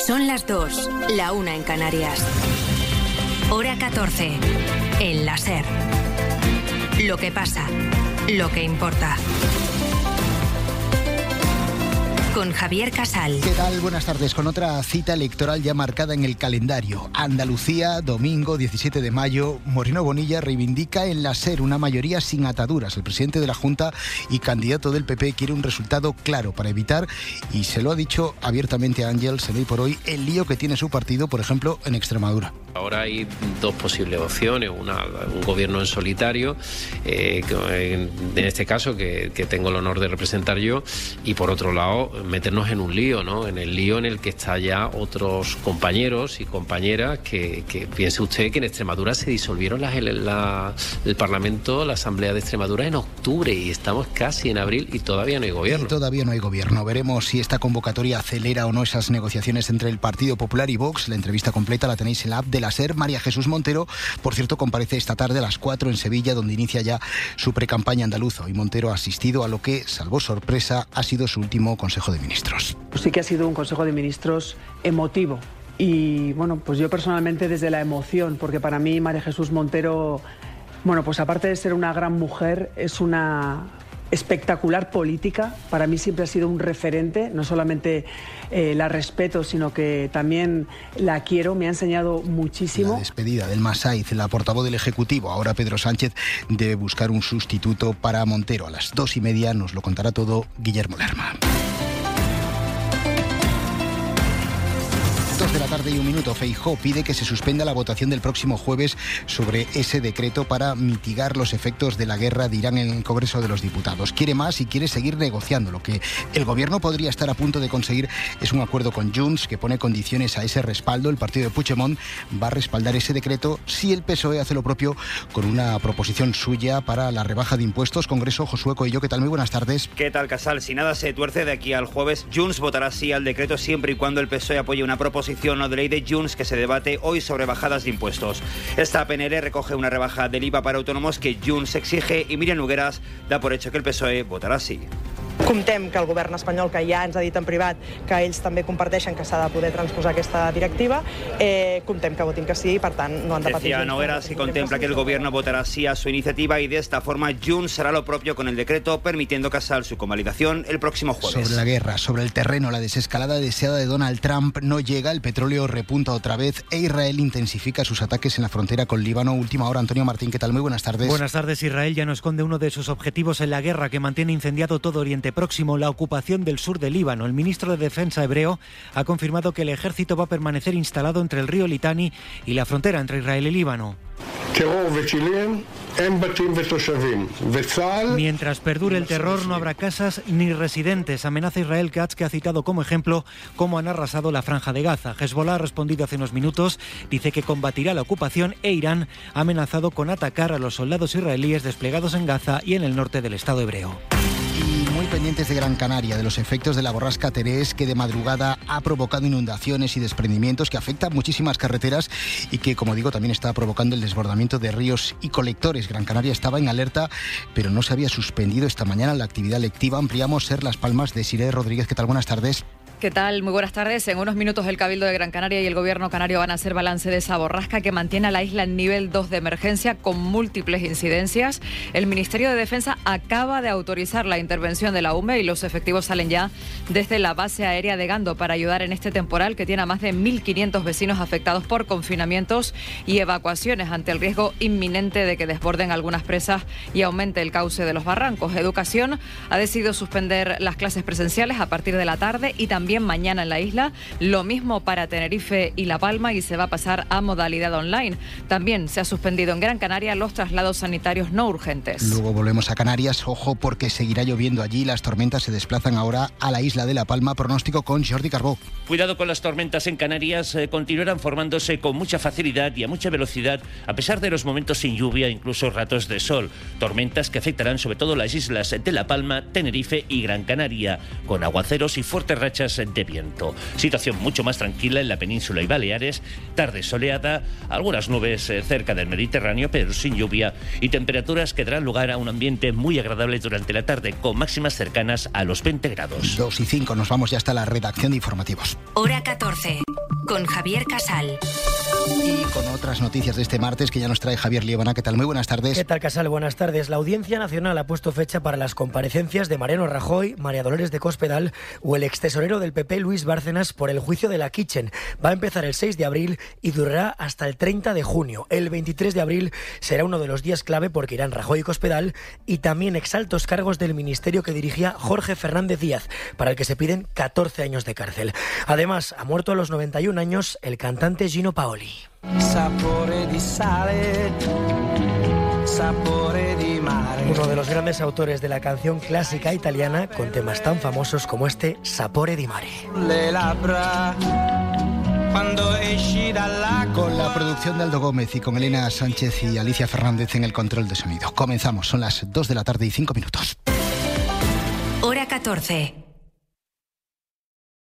Son las 2, la 1 en Canarias. Hora 14, en la SER. Lo que pasa, lo que importa. Con Javier Casal. ¿Qué tal? Buenas tardes. Con otra cita electoral ya marcada en el calendario. Andalucía, domingo 17 de mayo. Moreno Bonilla reivindica en la SER una mayoría sin ataduras. El presidente de la Junta y candidato del PP quiere un resultado claro para evitar, y se lo ha dicho abiertamente a Ángels hoy por hoy, el lío que tiene su partido, por ejemplo, en Extremadura. Ahora hay dos posibles opciones, un gobierno en solitario, en este caso que tengo el honor de representar yo, y por otro lado meternos en un lío, ¿no? En el lío en el que están ya otros compañeros y compañeras que piense usted que en Extremadura se disolvieron el Parlamento, la Asamblea de Extremadura en octubre y estamos casi en abril y todavía no hay gobierno. Y todavía no hay gobierno. Veremos si esta convocatoria acelera o no esas negociaciones entre el Partido Popular y Vox. La entrevista completa la tenéis en la app de la SER. María Jesús Montero, por cierto, comparece esta tarde a las 4 en Sevilla, donde inicia ya su precampaña andaluza. Y Montero ha asistido a lo que, salvo sorpresa, ha sido su último Consejo de Ministros. Sí que ha sido un Consejo de Ministros emotivo. Y bueno, pues yo personalmente desde la emoción, porque para mí María Jesús Montero, bueno, pues aparte de ser una gran mujer, es una espectacular política. Para mí siempre ha sido un referente, no solamente la respeto, sino que también la quiero, me ha enseñado muchísimo. La despedida del Masaiz, la portavoz del Ejecutivo. Ahora Pedro Sánchez debe buscar un sustituto para Montero. A las 2:30 nos lo contará todo Guillermo Lerma. 2 de la tarde y 1 minuto. Feijóo pide que se suspenda la votación del próximo jueves sobre ese decreto para mitigar los efectos de la guerra de Irán en el Congreso de los Diputados. Quiere más y quiere seguir negociando. Lo que el gobierno podría estar a punto de conseguir es un acuerdo con Junts que pone condiciones a ese respaldo. El partido de Puigdemont va a respaldar ese decreto si el PSOE hace lo propio con una proposición suya para la rebaja de impuestos. Congreso, Josué Coello, ¿qué tal? Muy buenas tardes. ¿Qué tal, Casal? Si nada se tuerce de aquí al jueves, Junts votará sí al decreto siempre y cuando el PSOE apoye una proposición o de ley de Junts que se debate hoy sobre bajadas de impuestos. Esta PNL recoge una rebaja del IVA para autónomos que Junts exige y Míriam Nogueras da por hecho que el PSOE votarà sí. Comptem que el govern espanyol, que ja ens ha dit en privat que ells també comparteixen que s'ha de poder transposar aquesta directiva, comptem que votin que sí, per tant no han de patir. Decía Nogueras que contempla que el gobierno votará sí a su iniciativa y de esta forma Junts hará lo propio con el decreto, permitiendo Casal su convalidación el próximo jueves. Sobre la guerra, sobre el terreno, la desescalada deseada de Donald Trump no llega, el petróleo repunta otra vez e Israel intensifica sus ataques en la frontera con Líbano. Última hora, Antonio Martín, ¿qué tal? Muy buenas tardes. Buenas tardes. Israel ya no esconde uno de sus objetivos en la guerra que mantiene incendiado todo Oriente Próximo, la ocupación del sur de Líbano. El ministro de Defensa hebreo ha confirmado que el ejército va a permanecer instalado entre el río Litani y la frontera entre Israel y Líbano. Mientras perdure el terror, no habrá casas ni residentes. Amenaza Israel Katz, que ha citado como ejemplo cómo han arrasado la franja de Gaza. Hezbollah ha respondido hace unos minutos, dice que combatirá la ocupación, e Irán ha amenazado con atacar a los soldados israelíes desplegados en Gaza y en el norte del Estado hebreo. Y muy pendientes de Gran Canaria, de los efectos de la borrasca Terés, que de madrugada ha provocado inundaciones y desprendimientos que afectan muchísimas carreteras y que, como digo, también está provocando el desbordamiento de ríos y colectores. Gran Canaria estaba en alerta, pero no se había suspendido esta mañana la actividad lectiva. Ampliamos SER Las Palmas de Siré Rodríguez. ¿Qué tal? Buenas tardes. ¿Qué tal? Muy buenas tardes. En unos minutos el Cabildo de Gran Canaria y el Gobierno canario van a hacer balance de esa borrasca que mantiene a la isla en nivel 2 de emergencia con múltiples incidencias. El Ministerio de Defensa acaba de autorizar la intervención de la UME y los efectivos salen ya desde la base aérea de Gando para ayudar en este temporal que tiene a más de 1.500 vecinos afectados por confinamientos y evacuaciones ante el riesgo inminente de que desborden algunas presas y aumente el cauce de los barrancos. Educación ha decidido suspender las clases presenciales a partir de la tarde y también mañana en la isla, lo mismo para Tenerife y La Palma, y se va a pasar a modalidad online. También se ha suspendido en Gran Canaria los traslados sanitarios no urgentes. Luego volvemos a Canarias, ojo porque seguirá lloviendo allí, las tormentas se desplazan ahora a la isla de La Palma. Pronóstico con Jordi Carbó. Cuidado con las tormentas en Canarias, continuarán formándose con mucha facilidad y a mucha velocidad, a pesar de los momentos sin lluvia, incluso ratos de sol. Tormentas que afectarán sobre todo las islas de La Palma, Tenerife y Gran Canaria, con aguaceros y fuertes rachas de viento. Situación mucho más tranquila en la península y Baleares, tarde soleada, algunas nubes cerca del Mediterráneo, pero sin lluvia, y temperaturas que darán lugar a un ambiente muy agradable durante la tarde, con máximas cercanas a los 20 grados. 2:05, nos vamos ya hasta la redacción de informativos. Hora 14, con Javier Casal. Y con otras noticias de este martes que ya nos trae Javier Liébana. ¿Qué tal? Muy buenas tardes. ¿Qué tal, Casal? Buenas tardes. La Audiencia Nacional ha puesto fecha para las comparecencias de Mariano Rajoy, María Dolores de Cospedal o el extesorero del PP, Luis Bárcenas, por el juicio de la Kitchen. Va a empezar el 6 de abril y durará hasta el 30 de junio. El 23 de abril será uno de los días clave porque irán Rajoy y Cospedal y también exaltos cargos del ministerio que dirigía Jorge Fernández Díaz, para el que se piden 14 años de cárcel. Además, ha muerto a los 91 años el cantante Gino Paoli. Sapore di sale, sapore di mare. Uno de los grandes autores de la canción clásica italiana con temas tan famosos como este Sapore di mare. Le labbra, quando esci dall'acqua. Con la producción de Aldo Gómez y con Elena Sánchez y Alicia Fernández en el control de sonido. Comenzamos, son las 2 de la tarde y 5 minutos. Hora 14.